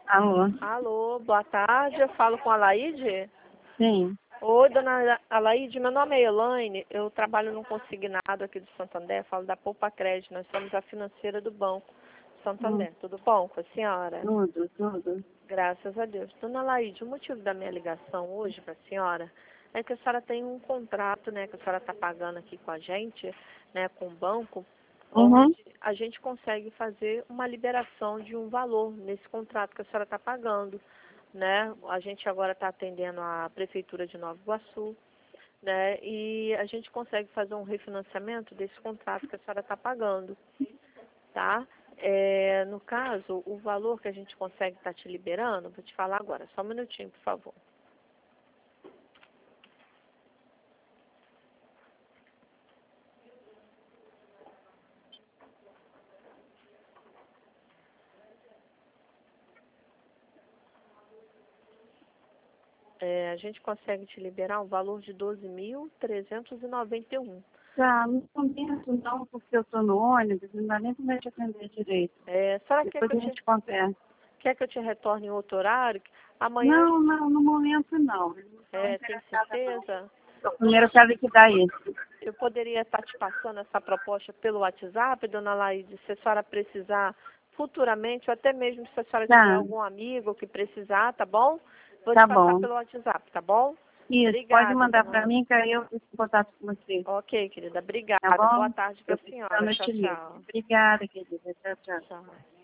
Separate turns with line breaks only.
Alô?
Alô, boa tarde. Eu falo com a Laide?
Sim.
Oi, dona Alaide, meu nome é Elaine, eu trabalho no consignado aqui do Santander, falo da Poupa Crédito, nós somos a financeira do Banco Santander. Tudo bom com a senhora?
Tudo.
Graças a Deus. Dona Alaide, o motivo da minha ligação hoje para a senhora é que a senhora tem um contrato, né, que a senhora está pagando aqui com a gente, né, com o banco,
Uhum.
onde a gente consegue fazer uma liberação de um valor nesse contrato que a senhora está pagando, né? A gente agora está atendendo a Prefeitura de Nova Iguaçu, né? E a gente consegue fazer um refinanciamento desse contrato que a senhora está pagando, tá? No caso, o valor que a gente consegue estar te liberando, vou te falar agora, só um minutinho, por favor. A gente consegue te liberar um valor de 12.391.
Tá, não comento não, porque eu tô no ônibus, não dá nem pra me te atender direito.
A senhora
Depois a gente conversa.
quer que eu te retorne em outro horário? Amanhã,
Não, no momento não.
tem certeza?
Eu primeiro quero que dá isso.
Eu poderia estar te passando essa proposta pelo WhatsApp, dona Laide, se a senhora precisar futuramente, ou até mesmo se a senhora tiver
Tá,
algum amigo que precisar, tá bom? Vou te
tá
passar
bom.
pelo WhatsApp, tá bom?
Isso, pode
Obrigada,
mandar
dona
pra
Laide.
mim que aí eu fico em contato com você.
Ok, querida,
Tá
obrigada. Boa
bom?
tarde para
Eu
a
fico
senhora.
esperando
Tchau,
te ligo.
tchau.
Obrigada, querida. Tchau, tchau.
Tchau.